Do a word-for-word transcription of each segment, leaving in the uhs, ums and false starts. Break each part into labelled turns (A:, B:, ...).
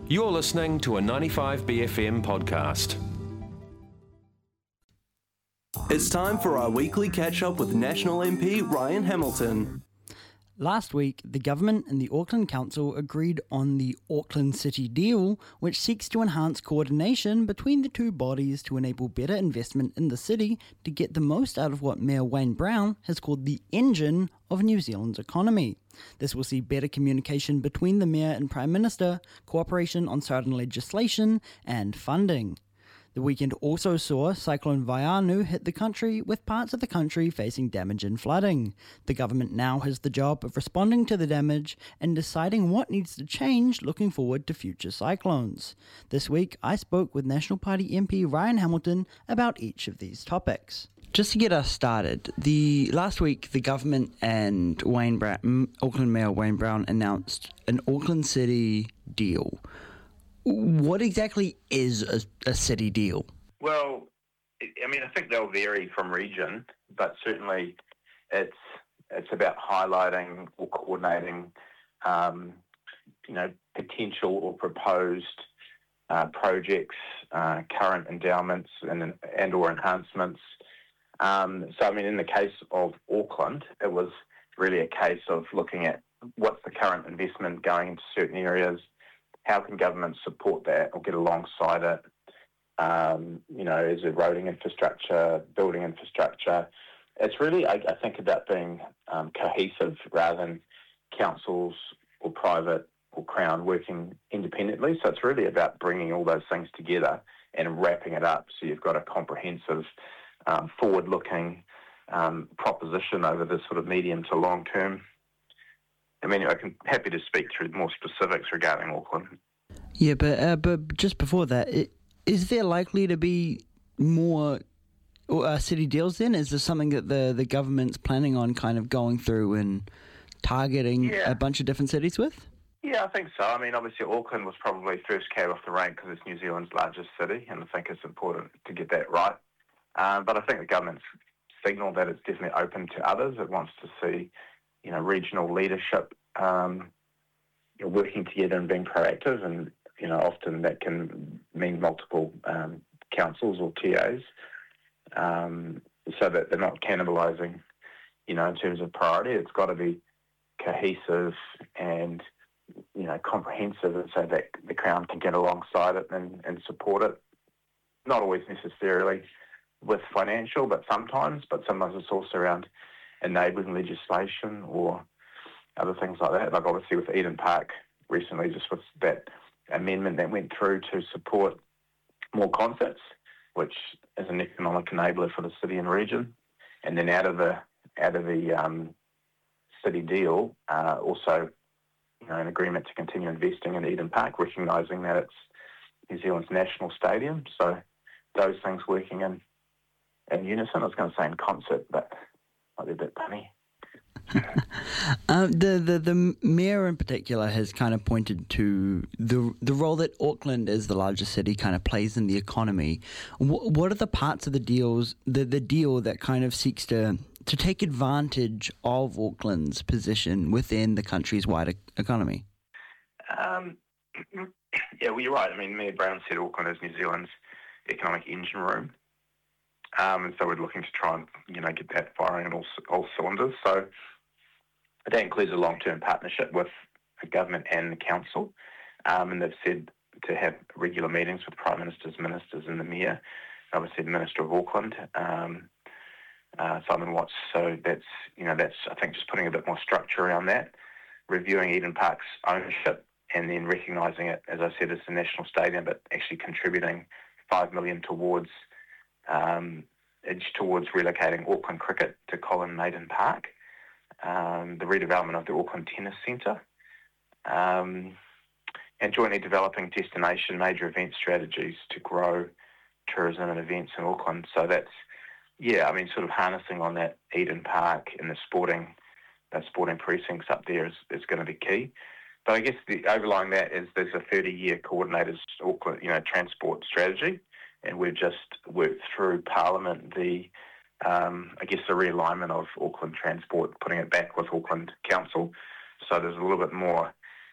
A: You're listening to a ninety-five B F M podcast.
B: It's time for our weekly catch-up with National M P Ryan Hamilton.
C: Last week, the government and the Auckland Council agreed on the Auckland City Deal, which seeks to enhance coordination between the two bodies to enable better investment in the city to get the most out of what Mayor Wayne Brown has called the engine of New Zealand's economy. This will see better communication between the Mayor and Prime Minister, cooperation on certain legislation, and funding. The weekend also saw Cyclone Vaianu hit the country, with parts of the country facing damage and flooding. The government now has the job of responding to the damage and deciding what needs to change looking forward to future cyclones. This week, I spoke with National Party M P Ryan Hamilton about each of these topics. Just to get us started, the last week the government and Wayne Brown, Auckland Mayor Wayne Brown announced an Auckland City deal. What exactly is a, a city deal?
D: Well, I mean, I think they'll vary from region, but certainly it's it's about highlighting or coordinating, um, you know, potential or proposed uh, projects, uh, current endowments, and and or enhancements. Um, so, I mean, in the case of Auckland, it was really a case of looking at what's the current investment going into certain areas. How can government support that or get alongside it? Um, you know, is it roading infrastructure, building infrastructure? It's really, I, I think, about being um, cohesive rather than councils or private or Crown working independently. So it's really about bringing all those things together and wrapping it up so you've got a comprehensive, um, forward-looking um, proposition over the sort of medium to long term. I mean, I'm happy to speak through more specifics regarding Auckland.
C: Yeah, but uh, but just before that, it, is there likely to be more uh, city deals then? Is this something that the, the government's planning on kind of going through and targeting
D: yeah.
C: a bunch of different cities with?
D: Yeah, I think so. I mean, obviously Auckland was probably first cab off the rank because it's New Zealand's largest city, and I think it's important to get that right. Um, but I think the government's signalled that it's definitely open to others. It wants to see, you know, regional leadership um, you know, working together and being proactive, and you know, often that can mean multiple um, councils or T As, um, so that they're not cannibalising. You know, in terms of priority, it's got to be cohesive and you know comprehensive, and so that the Crown can get alongside it and, and support it. Not always necessarily with financial, but sometimes. But sometimes it's also around enabling legislation or other things like that. Like obviously with Eden Park recently, just with that amendment that went through to support more concerts, which is an economic enabler for the city and region. And then out of the out of the um, city deal, uh, also you know an agreement to continue investing in Eden Park, recognising that it's New Zealand's national stadium. So those things working in in unison. I was going to say in concert, but might be a bit punny.
C: um, the, the the mayor in particular has kind of pointed to the the role that Auckland, as the largest city, kind of plays in the economy. What, what are the parts of the deals, the the deal that kind of seeks to to take advantage of Auckland's position within the country's wider economy?
D: Um, yeah, well, you're right. I mean, Mayor Brown said Auckland is New Zealand's economic engine room. Um, and so we're looking to try and, you know, get that firing on all, all cylinders. So that includes a long-term partnership with the government and the council. Um, and they've said to have regular meetings with prime ministers, ministers, and the mayor. Obviously, the Minister of Auckland, um, uh, Simon Watts. So that's, you know, that's I think just putting a bit more structure around that, reviewing Eden Park's ownership, and then recognising it, as I said, as the national stadium, but actually contributing five million towards. Um, edge towards relocating Auckland cricket to Colin Maiden Park, um, the redevelopment of the Auckland Tennis Centre, um, and jointly developing destination major event strategies to grow tourism and events in Auckland. So that's, yeah, I mean, sort of harnessing on that Eden Park and the sporting, the sporting precincts up there is, is going to be key. But I guess the overlying that is there's a thirty-year coordinated Auckland, you know, transport strategy. And we've just worked through Parliament the, um, I guess, the realignment of Auckland Transport, putting it back with Auckland Council. So there's a little bit more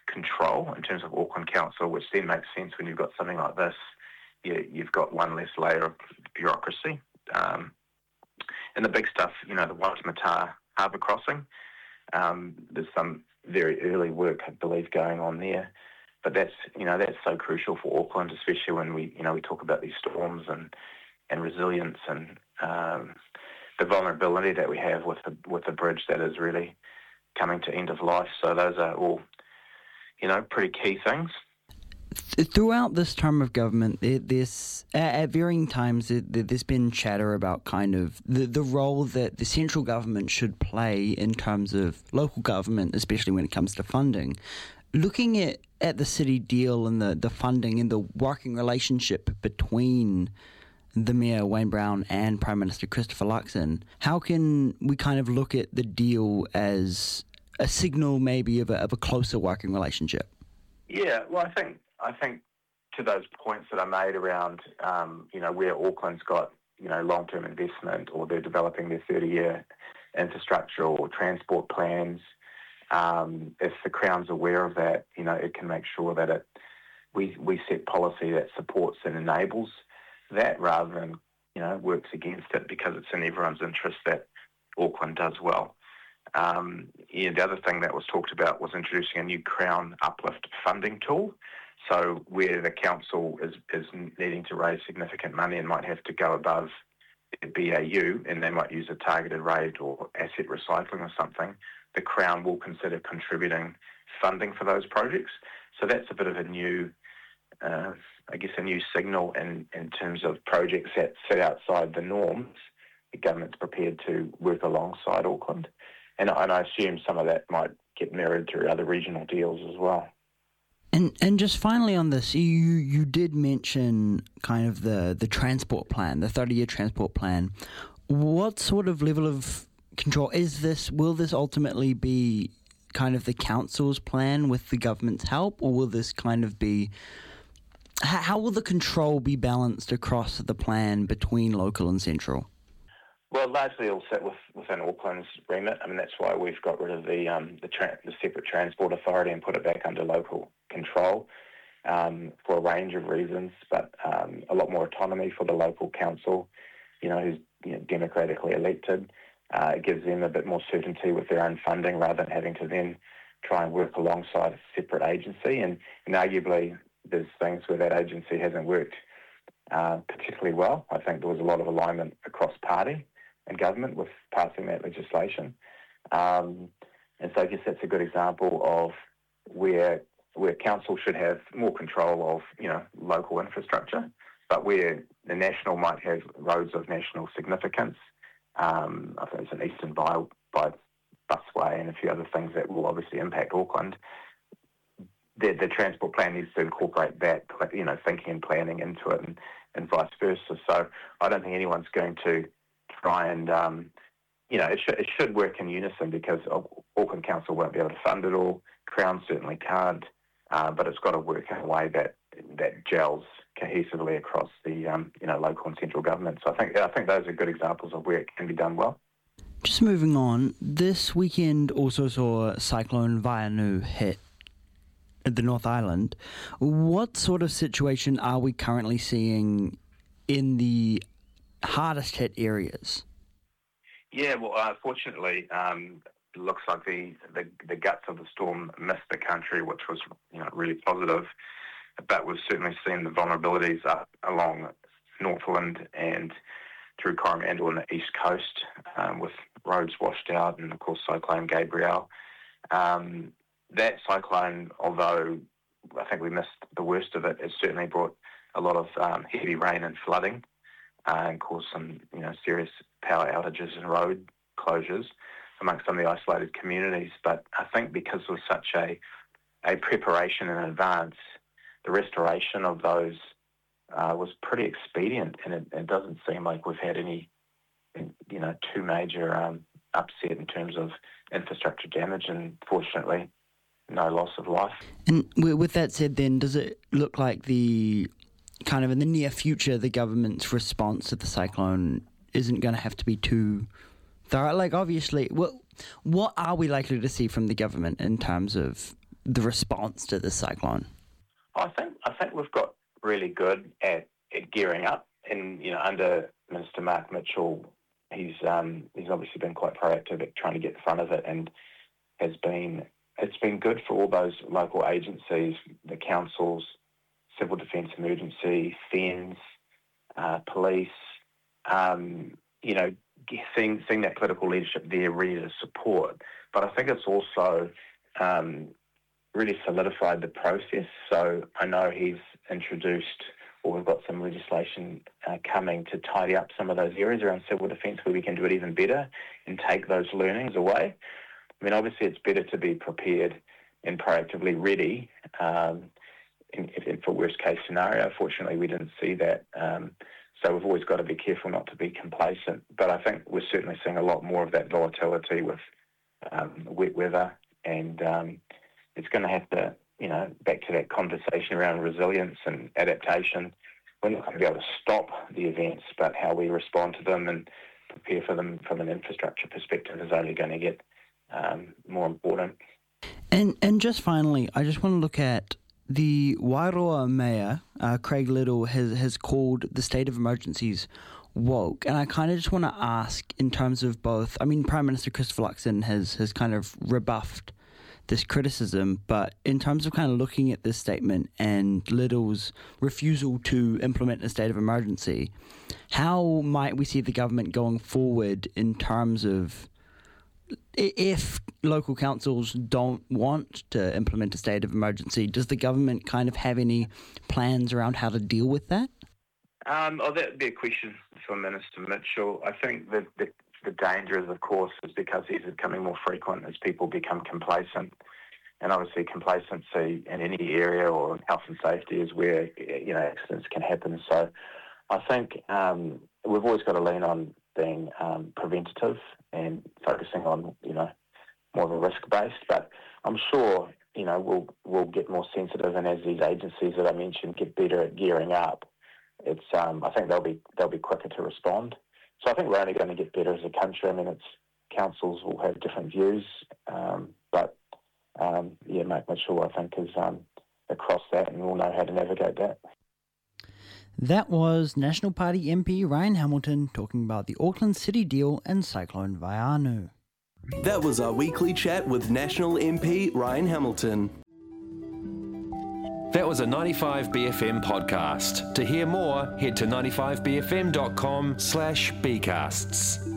D: control in terms of Auckland Council, which then makes sense when you've got something like this. You, you've got one less layer of bureaucracy. Um, and the big stuff, you know, the Waitemata Harbour Crossing, um, there's some very early work, I believe, going on there. But that's, you know, that's so crucial for Auckland, especially when we, you know, we talk about these storms and, and resilience and um, the vulnerability that we have with the, with the bridge that is really coming to end of life. So those are all, you know, pretty key things.
C: Throughout this term of government, there, there's at varying times there, there's been chatter about kind of the, the role that the central government should play in terms of local government, especially when it comes to funding. Looking at, at the city deal and the, the funding and the working relationship between the Mayor Wayne Brown and Prime Minister Christopher Luxon, how can we kind of look at the deal as a signal maybe of a, of a closer working relationship?
D: Yeah, well, I think I think to those points that I made around, um, you know, where Auckland's got, you know, long-term investment or they're developing their thirty-year infrastructure or transport plans, um, if the Crown's aware of that, you know, it can make sure that it we we set policy that supports and enables that rather than, you know, works against it, because it's in everyone's interest that Auckland does well. Um, yeah, the other thing that was talked about was introducing a new Crown uplift funding tool. So where the council is, is needing to raise significant money and might have to go above B A U, and they might use a targeted rate or asset recycling or something, the Crown will consider contributing funding for those projects. So that's a bit of a new, uh, I guess, a new signal in, in terms of projects that sit outside the norms. The government's prepared to work alongside Auckland. And, and I assume some of that might get mirrored through other regional deals as well.
C: And and just finally on this, you you did mention kind of the, the transport plan, the thirty-year transport plan. What sort of level of control is this? Will this ultimately be kind of the council's plan with the government's help, or will this kind of be... How will the control be balanced across the plan between local and central?
D: Well, largely it'll sit with, within Auckland's remit. I mean, that's why we've got rid of the um, the, tra- the separate transport authority and put it back under local control um, for a range of reasons, but um, a lot more autonomy for the local council, you know, who's you know, democratically elected. Uh, it gives them a bit more certainty with their own funding rather than having to then try and work alongside a separate agency. And, and arguably, there's things where that agency hasn't worked uh, particularly well. I think there was a lot of alignment across party and government with passing that legislation. Um, and so I guess that's a good example of where where council should have more control of, you know, local infrastructure, but where the national might have roads of national significance. Um, I think it's an Eastern by, by busway and a few other things that will obviously impact Auckland. The, the transport plan needs to incorporate that, you know, thinking and planning into it, and, and vice versa. So I don't think anyone's going to try and, um, you know, it should, it should work in unison, because Auckland Council won't be able to fund it all. Crown certainly can't, uh, but it's got to work in a way that that gels cohesively across the, um, you know, local and central government. So I think I think those are good examples of where it can be done well.
C: Just moving on, this weekend also saw Cyclone Vaianu hit the North Island. What sort of situation are we currently seeing in the hardest hit areas?
D: Yeah, well, uh, fortunately, um, it looks like the, the the guts of the storm missed the country, which was, you know, really positive. But we've certainly seen the vulnerabilities up along Northland and through Coromandel on the east coast, um, with roads washed out, and of course Cyclone Gabrielle. Um, that cyclone, although I think we missed the worst of it, it certainly brought a lot of um, heavy rain and flooding, uh, and caused some, you know, serious power outages and road closures amongst some of the isolated communities. But I think because of such a a preparation in advance, the restoration of those uh, was pretty expedient, and it, it doesn't seem like we've had any, you know, too major um, upset in terms of infrastructure damage, and fortunately, no loss of life.
C: And with that said, then, does it look like the kind of in the near future, the government's response to the cyclone isn't going to have to be too thorough? Like, obviously, what what are we likely to see from the government in terms of the response to this cyclone?
D: I think I think we've got really good at, at gearing up, and you know, under Minister Mark Mitchell, he's um, he's obviously been quite proactive at trying to get in front of it, and has been it's been good for all those local agencies, the councils, civil defence emergency, F E N S, uh, police, um, you know, seeing seeing that political leadership there ready to support. But I think it's also um, really solidified the process. So I know he's introduced, or we've got some legislation uh, coming to tidy up some of those areas around civil defence where we can do it even better and take those learnings away. I mean, obviously it's better to be prepared and proactively ready um, in, in, for worst case scenario. Fortunately, we didn't see that. Um, so we've always got to be careful not to be complacent. But I think we're certainly seeing a lot more of that volatility with um, wet weather, and um, it's going to have to, you know, back to that conversation around resilience and adaptation. We're not going to be able to stop the events, but how we respond to them and prepare for them from an infrastructure perspective is only going to get um, more important.
C: And and just finally, I just want to look at the Wairoa Mayor, uh, Craig Little, has, has called the state of emergencies woke. And I kind of just want to ask in terms of both, I mean, Prime Minister Christopher Luxon has, has kind of rebuffed this criticism, but in terms of kind of looking at this statement and Little's refusal to implement a state of emergency, how might we see the government going forward in terms of if local councils don't want to implement a state of emergency? Does the government kind of have any plans around how to deal with that?
D: Um, oh, that would be a question for Minister Mitchell. I think that the, the danger is, of course, is because these are becoming more frequent as people become complacent. And obviously complacency in any area or health and safety is where, you know, accidents can happen. So I think um, we've always got to lean on being um, preventative and focusing on, you know, more of a risk-based. But I'm sure, you know, we'll we'll get more sensitive, and as these agencies that I mentioned get better at gearing up, it's um, I think they'll be they'll be quicker to respond. So I think we're only going to get better as a country. I mean, it's councils will have different views, um, but um, yeah, Mark Mitchell, I think, is um, across that, and we'll know how to navigate that.
C: That was National Party M P Ryan Hamilton talking about the Auckland City deal and Cyclone Vaianu.
B: That was our weekly chat with National M P Ryan Hamilton.
A: That was a ninety-five B F M podcast. To hear more, head to ninety-five b f m dot com slash bcasts.